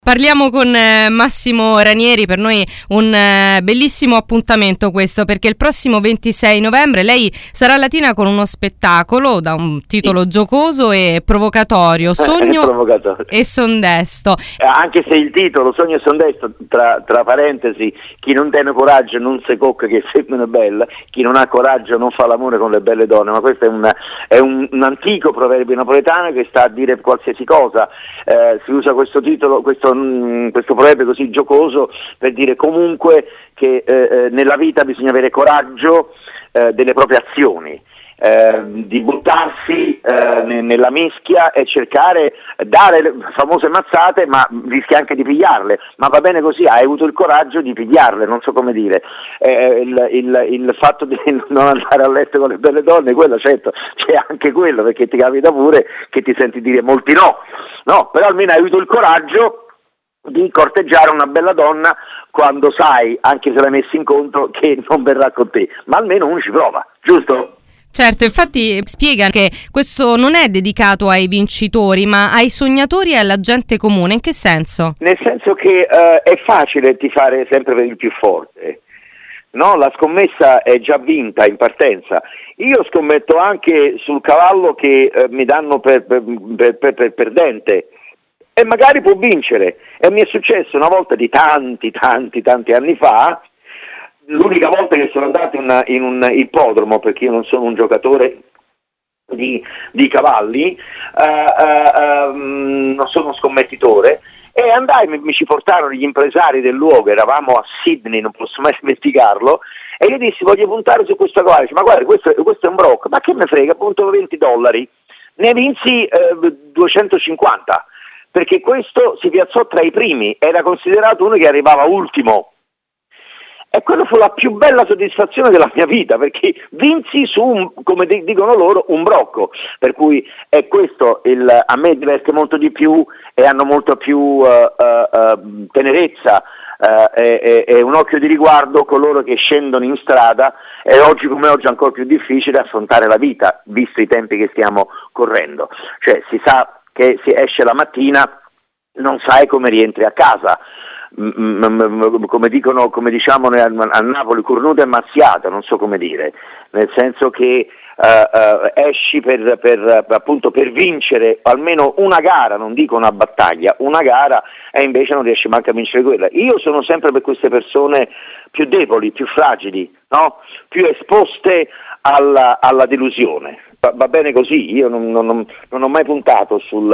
Parliamo con Massimo Ranieri, per noi un bellissimo appuntamento questo, perché il prossimo 26 novembre lei sarà a Latina con uno spettacolo da un titolo giocoso e provocatorio, Sogno e Sondesto. Anche se il titolo Sogno e Sondesto, tra parentesi, chi non tiene coraggio non si cocca che femmina bella, chi non ha coraggio non fa l'amore con le belle donne, ma questo è un antico proverbio napoletano che sta a dire qualsiasi cosa. Si usa questo titolo, questo proverbio così giocoso per dire comunque che nella vita bisogna avere coraggio delle proprie azioni, di buttarsi nella mischia e cercare, dare le famose mazzate, ma rischia anche di pigliarle, ma va bene così, hai avuto il coraggio di pigliarle, non so come dire. Il fatto di non andare a letto con le belle donne, quello certo, c'è anche quello, perché ti capita pure che ti senti dire molti no, però almeno hai avuto il coraggio di corteggiare una bella donna quando sai, anche se l'hai messa in conto, che non verrà con te, ma almeno uno ci prova, giusto? Certo, infatti spiega che questo non è dedicato ai vincitori, ma ai sognatori e alla gente comune. In che senso? Nel senso che è facile tifare sempre per il più forte, no? La scommessa è già vinta in partenza. Io scommetto anche sul cavallo che mi danno per perdente, e magari può vincere, e mi è successo una volta di tanti anni fa, l'unica volta che sono andato in un ippodromo, perché io non sono un giocatore di cavalli, non sono un scommettitore, e andai, mi ci portarono gli impresari del luogo, eravamo a Sydney, non posso mai dimenticarlo, e io dissi voglio puntare su questo cavallo, ma guarda questo è un brocco, ma che me frega, punto $20, ne vinsi 250, perché questo si piazzò tra i primi, era considerato uno che arrivava ultimo, e quella fu la più bella soddisfazione della mia vita, perché vinsi su come dicono loro, un brocco, per cui è questo, a me diverte molto di più e hanno molto più tenerezza e un occhio di riguardo coloro che scendono in strada, e oggi come oggi è ancora più difficile affrontare la vita, visto i tempi che stiamo correndo, cioè si sa che si esce la mattina, non sai come rientri a casa, come diciamo a Napoli, cornuta e mazziata, non so come dire, nel senso che esci appunto per vincere almeno una gara, non dico una battaglia, una gara, e invece non riesci manco a vincere quella. Io sono sempre per queste persone più deboli, più fragili, no? Più esposte alla delusione. Va bene così, io non ho mai puntato sul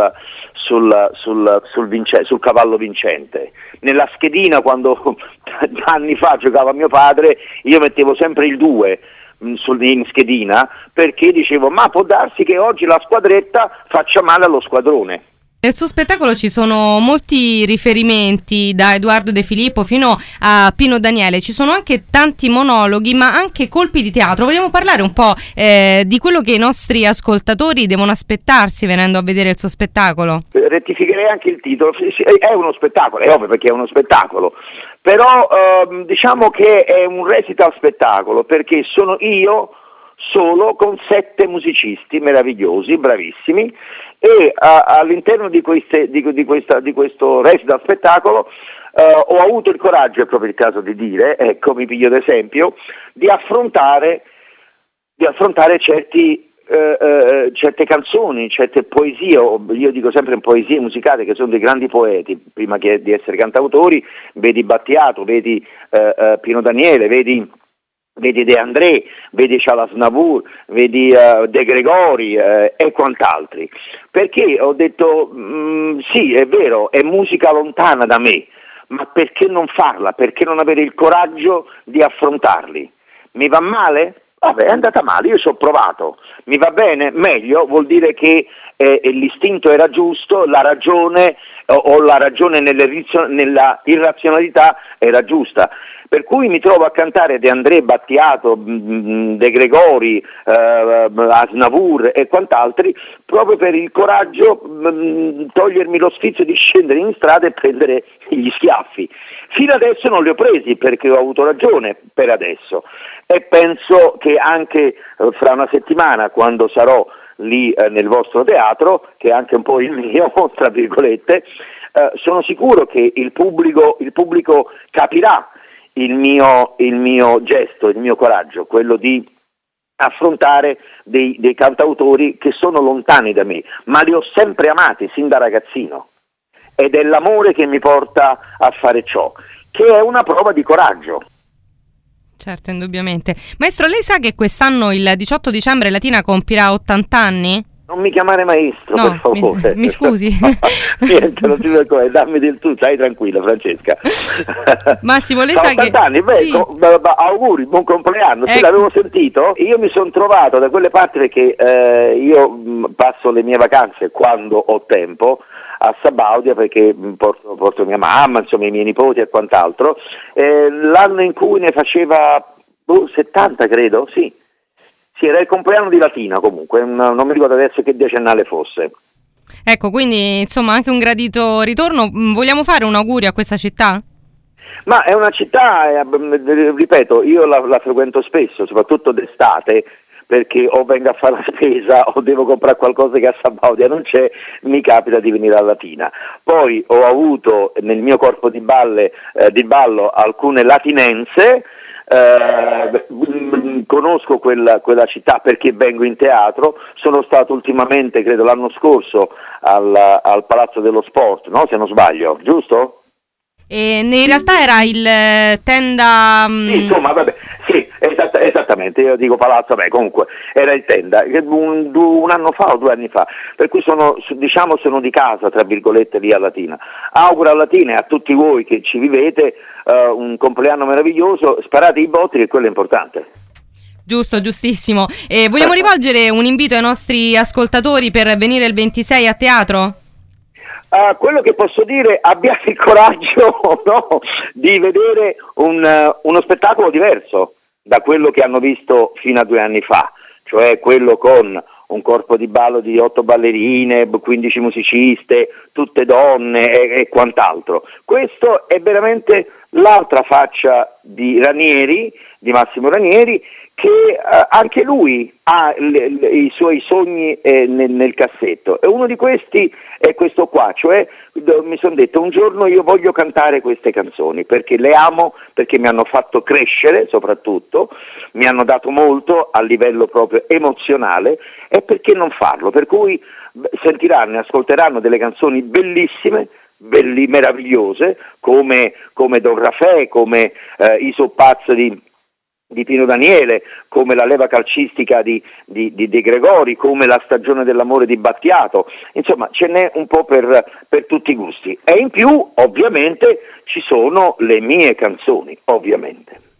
cavallo vincente. Nella schedina, quando anni fa giocava mio padre, io mettevo sempre il 2 in schedina, perché dicevo ma può darsi che oggi la squadretta faccia male allo squadrone. Nel suo spettacolo ci sono molti riferimenti, da Edoardo De Filippo fino a Pino Daniele, ci sono anche tanti monologhi, ma anche colpi di teatro. Vogliamo parlare un po' di quello che i nostri ascoltatori devono aspettarsi venendo a vedere il suo spettacolo? Rettificherei anche il titolo, è uno spettacolo, è ovvio, perché è uno spettacolo, però diciamo che è un recital spettacolo, perché sono io solo con 7 musicisti meravigliosi, bravissimi, e all'interno di questo recital spettacolo ho avuto il coraggio, è proprio il caso di dire, ecco, mi piglio d'esempio, di affrontare certe canzoni, certe poesie, io dico sempre poesie musicali, che sono dei grandi poeti, prima che di essere cantautori, vedi Battiato, vedi Pino Daniele, vedi De André, vedi Charles Aznavour, vedi De Gregori e quant'altri, perché ho detto sì, è vero, è musica lontana da me, ma perché non farla? Perché non avere il coraggio di affrontarli? Mi va male? Vabbè, è andata male, io ci ho provato. Mi va bene? Meglio, vuol dire che l'istinto era giusto, la ragione o la ragione nella irrazionalità era giusta. Per cui mi trovo a cantare De André, Battiato, De Gregori, Aznavour e quant'altri, proprio per il coraggio, togliermi lo sfizio di scendere in strada e prendere gli schiaffi. Fino adesso non li ho presi, perché ho avuto ragione per adesso, e penso che anche fra una settimana, quando sarò lì nel vostro teatro, che è anche un po' il mio, tra virgolette, sono sicuro che il pubblico capirà il mio gesto, il mio coraggio, quello di affrontare dei cantautori che sono lontani da me, ma li ho sempre amati sin da ragazzino, ed è l'amore che mi porta a fare ciò, che è una prova di coraggio. Certo, indubbiamente. Maestro, lei sa che quest'anno il 18 dicembre Latina compirà 80 anni? Non mi chiamare maestro, no, per favore. Mi scusi. Niente, non ti preoccupare, dammi del tu, stai tranquilla, Francesca. Massimo, lei sa 80 che... anni, sì. Auguri, buon compleanno. Sì, Ecco. l'avevo sentito. Io mi sono trovato da quelle parti perché io passo le mie vacanze quando ho tempo a Sabaudia, perché porto mia mamma, insomma i miei nipoti e quant'altro. L'anno in cui ne faceva 70, credo, sì. Sì, era il compleanno di Latina comunque, non mi ricordo adesso che decennale fosse. Ecco, quindi insomma anche un gradito ritorno. Vogliamo fare un augurio a questa città? Ma è una città, ripeto, io la frequento spesso, soprattutto d'estate, perché o vengo a fare la spesa o devo comprare qualcosa che a Sabaudia non c'è, mi capita di venire a Latina. Poi ho avuto nel mio corpo di ballo alcune latinense. Conosco quella città perché vengo in teatro, sono stato ultimamente, credo l'anno scorso, al Palazzo dello Sport, no? Se non sbaglio, giusto? E in realtà era il tenda... Sì, insomma, vabbè, sì, esattamente, io dico palazzo, comunque era il tenda, un anno fa o 2 anni fa, per cui sono di casa, tra virgolette, lì a Latina. Auguro a Latina e a tutti voi che ci vivete un compleanno meraviglioso, sparate i botti, che quello è importante. Giusto, giustissimo. E vogliamo rivolgere un invito ai nostri ascoltatori per venire il 26 a teatro? Quello che posso dire, abbiate il coraggio di vedere uno spettacolo diverso da quello che hanno visto fino a 2 anni fa, cioè quello con un corpo di ballo di 8 ballerine, 15 musiciste, tutte donne e quant'altro. Questo è veramente l'altra faccia di Massimo Ranieri, che anche lui ha i suoi sogni nel cassetto, e uno di questi è questo qua, cioè mi sono detto un giorno io voglio cantare queste canzoni perché le amo, perché mi hanno fatto crescere, soprattutto mi hanno dato molto a livello proprio emozionale, e perché non farlo? Per cui sentiranno e ascolteranno delle canzoni bellissime, meravigliose, come Don Raffaele, come I Soppazzo di Pino Daniele, come la leva calcistica di De Gregori, come la stagione dell'amore di Battiato, insomma ce n'è un po' per tutti i gusti, e in più ovviamente ci sono le mie canzoni, ovviamente.